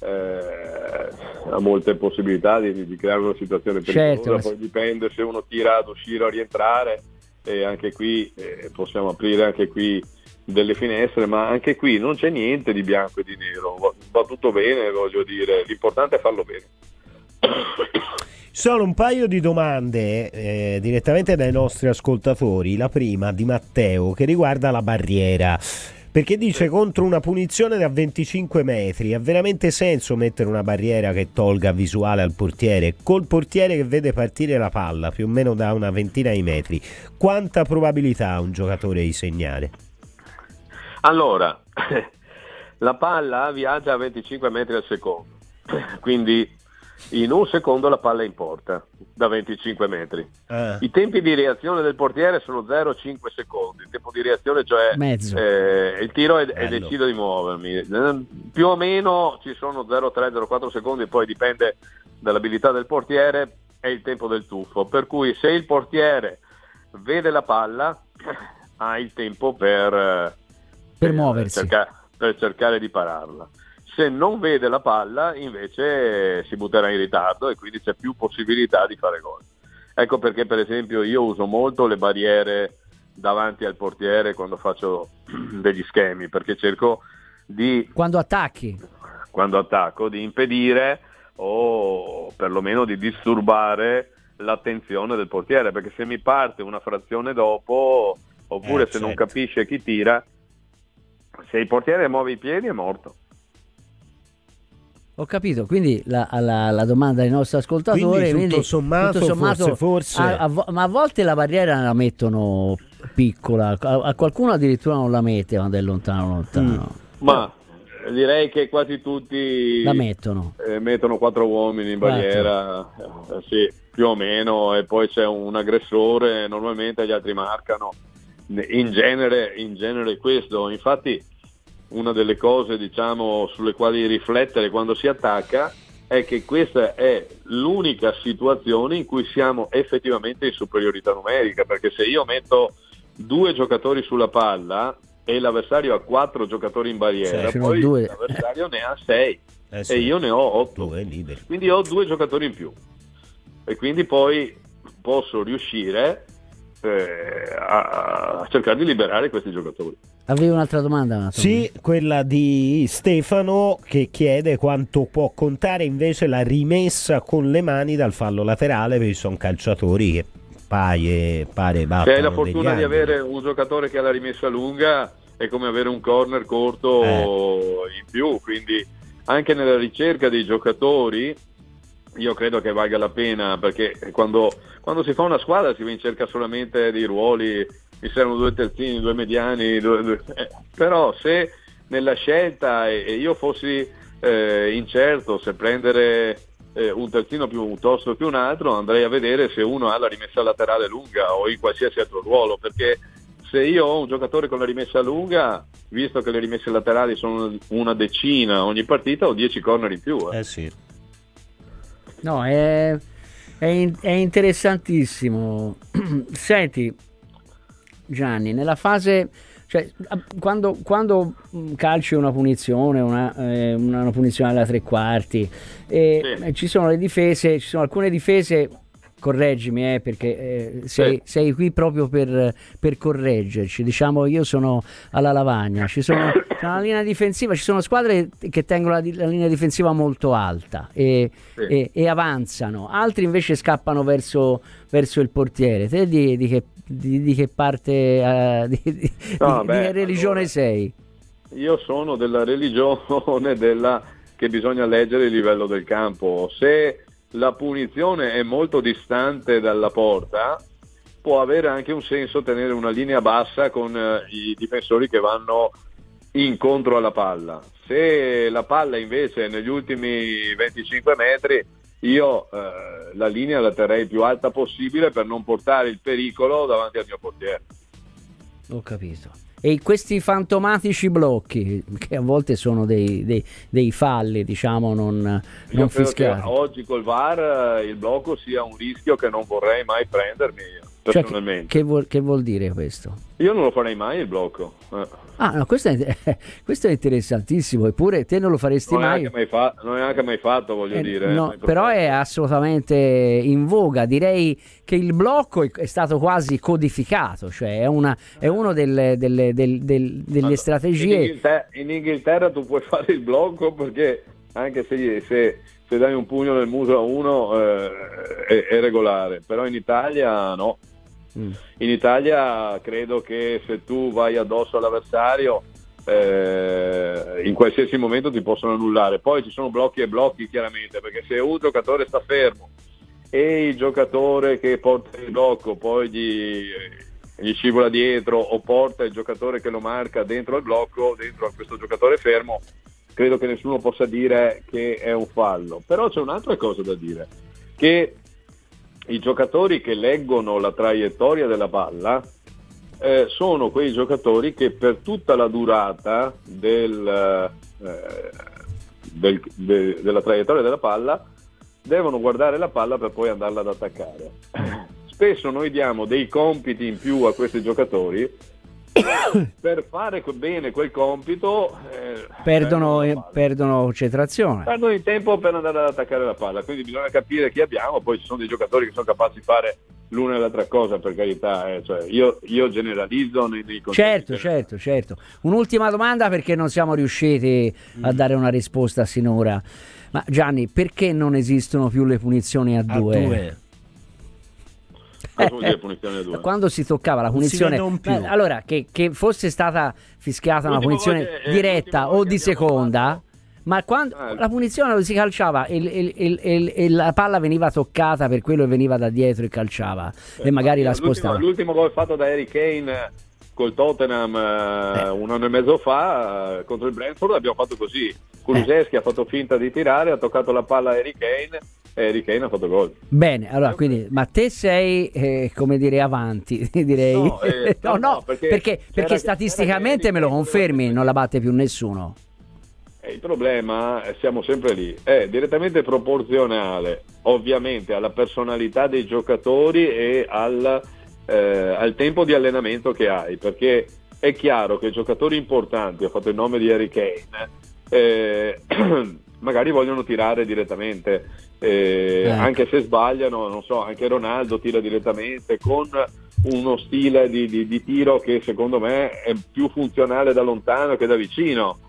ha molte possibilità di creare una situazione pericolosa. Certo. Poi dipende se uno tira ad uscire o a rientrare, e anche qui possiamo aprire anche qui delle finestre, ma anche qui non c'è niente di bianco e di nero, va tutto bene, voglio dire, l'importante è farlo bene. Sono un paio di domande direttamente dai nostri ascoltatori. La prima di Matteo, che riguarda la barriera, perché dice: contro una punizione da 25 metri ha veramente senso mettere una barriera che tolga visuale al portiere? Col portiere che vede partire la palla più o meno da una ventina di metri, quanta probabilità ha un giocatore di segnare? Allora, la palla viaggia a 25 metri al secondo, quindi in un secondo la palla è in porta da 25 metri. I tempi di reazione del portiere sono 0,5 secondi, il tempo di reazione, cioè il tiro è decido di muovermi, più o meno ci sono 0,3-0,4 secondi, poi dipende dall'abilità del portiere e il tempo del tuffo, per cui se il portiere vede la palla ha il tempo per muoversi, per cercare di pararla. Se non vede la palla invece si butterà in ritardo e quindi c'è più possibilità di fare gol. Ecco perché per esempio io uso molto le barriere davanti al portiere quando faccio degli schemi, perché cerco di, quando attacco, di impedire o perlomeno di disturbare l'attenzione del portiere, perché se mi parte una frazione dopo, oppure se non capisce chi tira, se il portiere muove i piedi è morto. Ho capito, quindi la domanda del nostro ascoltatore, quindi tutto sommato forse ma a volte la barriera la mettono piccola, a qualcuno addirittura non la mette quando è lontano. Ma direi che quasi tutti la mettono 4 uomini in barriera, sì, più o meno, e poi c'è un aggressore, normalmente gli altri marcano, in genere questo. Infatti una delle cose, diciamo, sulle quali riflettere quando si attacca è che questa è l'unica situazione in cui siamo effettivamente in superiorità numerica, perché se io metto 2 giocatori sulla palla e l'avversario ha 4 giocatori in barriera, poi l'avversario ne ha 6 e io ne ho 8, quindi ho 2 giocatori in più, e quindi poi posso riuscire a cercare di liberare questi giocatori. Avevi un'altra domanda? Sì, quella di Stefano, che chiede quanto può contare invece la rimessa con le mani dal fallo laterale, perché sono calciatori che pare battano. Se hai la fortuna di avere un giocatore che ha la rimessa lunga, è come avere un corner corto in più, quindi anche nella ricerca dei giocatori io credo che valga la pena, perché quando si fa una squadra si va in cerca solamente dei ruoli, mi servono 2 terzini, 2 mediani, però se nella scelta e io fossi incerto se prendere un terzino piuttosto che un altro, andrei a vedere se uno ha la rimessa laterale lunga o in qualsiasi altro ruolo, perché se io ho un giocatore con la rimessa lunga, visto che le rimesse laterali sono una decina ogni partita, ho 10 corner in più. Sì. No, è interessantissimo. Senti Gianni, nella fase, cioè, quando calci una punizione, una punizione alla tre quarti, ci sono le difese, ci sono alcune difese, correggimi perché sei qui proprio per correggerci, diciamo. Io sono alla lavagna, c'è una linea difensiva, ci sono squadre che tengono la linea difensiva molto alta e avanzano, altri invece scappano verso il portiere. Te di che parte di che religione sei? Io sono della religione che bisogna leggere il livello del campo. Se la punizione è molto distante dalla porta, può avere anche un senso tenere una linea bassa con i difensori che vanno incontro alla palla. Se la palla invece è negli ultimi 25 metri, io la linea la terrei più alta possibile per non portare il pericolo davanti al mio portiere. Ho capito. E questi fantomatici blocchi, che a volte sono dei falli, diciamo, non fischiati. Oggi col VAR il blocco sia un rischio che non vorrei mai prendermi personalmente. Cioè, che vuol dire questo? Io non lo farei mai il blocco. No, questo è interessantissimo, eppure te non lo faresti mai. Non è neanche mai fatto, voglio dire. No, però è assolutamente in voga. Direi che il blocco è stato quasi codificato, cioè è uno delle strategie. In Inghilterra tu puoi fare il blocco perché anche se dai un pugno nel muso a uno è regolare, però in Italia no. In Italia credo che se tu vai addosso all'avversario in qualsiasi momento ti possono annullare. Poi ci sono blocchi e blocchi, chiaramente, perché se un giocatore sta fermo e il giocatore che porta il blocco poi gli scivola dietro o porta il giocatore che lo marca dentro al blocco, dentro a questo giocatore fermo, credo che nessuno possa dire che è un fallo. Però c'è un'altra cosa da dire, che i giocatori che leggono la traiettoria della palla sono quei giocatori che per tutta la durata della traiettoria della palla devono guardare la palla per poi andarla ad attaccare. Spesso noi diamo dei compiti in più a questi giocatori, per fare bene quel compito perdono concentrazione, perdono il tempo per andare ad attaccare la palla, quindi bisogna capire chi abbiamo. Poi ci sono dei giocatori che sono capaci di fare l'una e l'altra cosa, per carità, cioè io generalizzo nei contesti. Certo. Un'ultima domanda, perché non siamo riusciti a dare una risposta sinora. Ma Gianni, perché non esistono più le punizioni a due? Quando si toccava la punizione, allora che fosse stata fischiata una punizione diretta o di seconda, ma quando la punizione si calciava e la palla veniva toccata per quello che veniva da dietro e calciava e magari la spostava. L'ultimo gol fatto da Harry Kane col Tottenham un anno e mezzo fa contro il Brentford abbiamo fatto così. Kulusevski ha fatto finta di tirare, ha toccato la palla a Harry Kane e Harry Kane ha fatto gol. Bene, allora quindi, ma te sei come dire avanti, direi. No, perché statisticamente me lo confermi, non la batte più nessuno. Il problema, siamo sempre lì, è direttamente proporzionale ovviamente alla personalità dei giocatori e al tempo di allenamento che hai, perché è chiaro che giocatori importanti, ho fatto il nome di Harry Kane, magari vogliono tirare direttamente, anche se sbagliano, non so, anche Ronaldo tira direttamente con uno stile di tiro che secondo me è più funzionale da lontano che da vicino,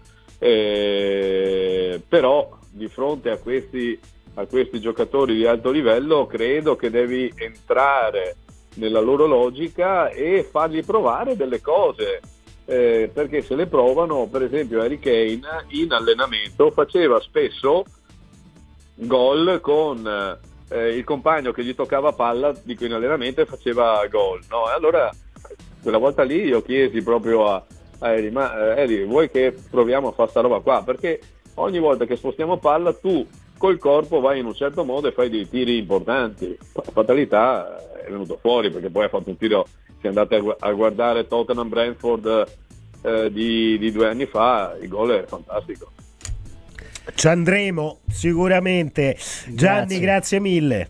però di fronte a questi giocatori di alto livello credo che devi entrare nella loro logica e fargli provare delle cose, perché se le provano, per esempio Harry Kane in allenamento faceva spesso gol con il compagno che gli toccava palla, dico in allenamento, e faceva gol, no? E allora quella volta lì io chiesi proprio a Harry, ma Harry, vuoi che proviamo a fare sta roba qua? Perché ogni volta che spostiamo palla tu col corpo vai in un certo modo e fai dei tiri importanti. La fatalità è venuto fuori, perché poi ha fatto un tiro, se andate a guardare Tottenham-Brentford di 2 anni fa, il gol è fantastico. Ci andremo sicuramente. Gianni, grazie mille.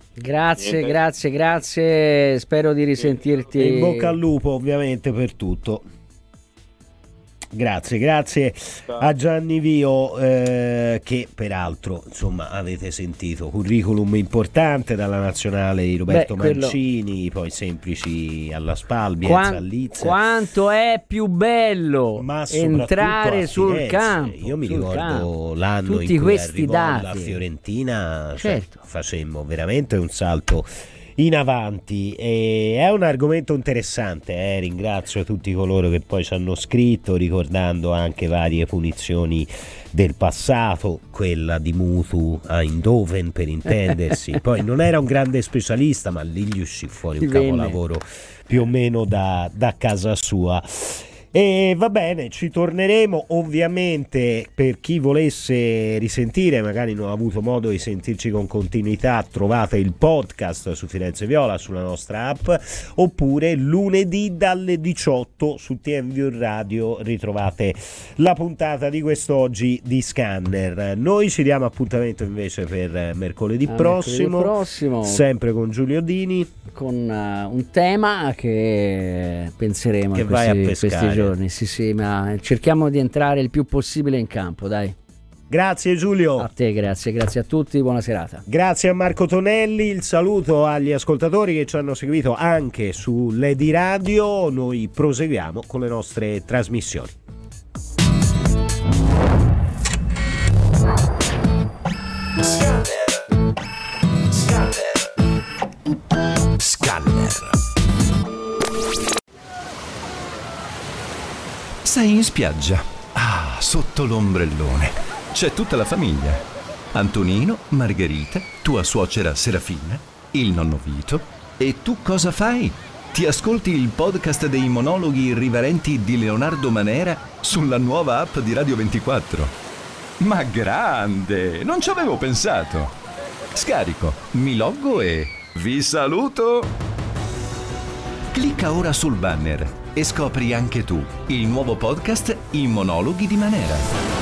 Grazie, spero di risentirti. In bocca al lupo ovviamente per tutto. Grazie a Gianni Vio, che peraltro insomma avete sentito, curriculum importante dalla nazionale di Roberto Mancini, poi Semplici alla Spal, Bielsa a Leeds. Quanto è più bello entrare sul campo. Io mi ricordo l'anno tutti in cui questi arrivò dati. la Fiorentina, certo. Facemmo veramente un salto in avanti, e è un argomento interessante, ringrazio tutti coloro che poi ci hanno scritto ricordando anche varie punizioni del passato, quella di Mutu a Eindhoven per intendersi. Poi non era un grande specialista, ma lì gli uscì fuori un capolavoro più o meno da casa sua. E va bene, ci torneremo ovviamente. Per chi volesse risentire, magari non ha avuto modo di sentirci con continuità, trovate il podcast su Firenze Viola sulla nostra app, oppure lunedì dalle 18 su TVR Radio ritrovate la puntata di quest'oggi di Scanner. Noi ci diamo appuntamento invece per mercoledì prossimo, sempre con Giulio Dini, con un tema che penseremo che vai a pescare giorni. Sì, ma cerchiamo di entrare il più possibile in campo, dai. Grazie Giulio. A te, grazie a tutti, buona serata. Grazie a Marco Tonelli, il saluto agli ascoltatori che ci hanno seguito anche su Lady Radio. Noi proseguiamo con le nostre trasmissioni. Scanner. Sei in spiaggia, sotto l'ombrellone. C'è tutta la famiglia. Antonino, Margherita, tua suocera Serafina, il nonno Vito. E tu cosa fai? Ti ascolti il podcast dei monologhi irriverenti di Leonardo Manera sulla nuova app di Radio 24. Ma grande! Non ci avevo pensato. Scarico, mi loggo e vi saluto! Clicca ora sul banner e scopri anche tu il nuovo podcast I monologhi di Manera.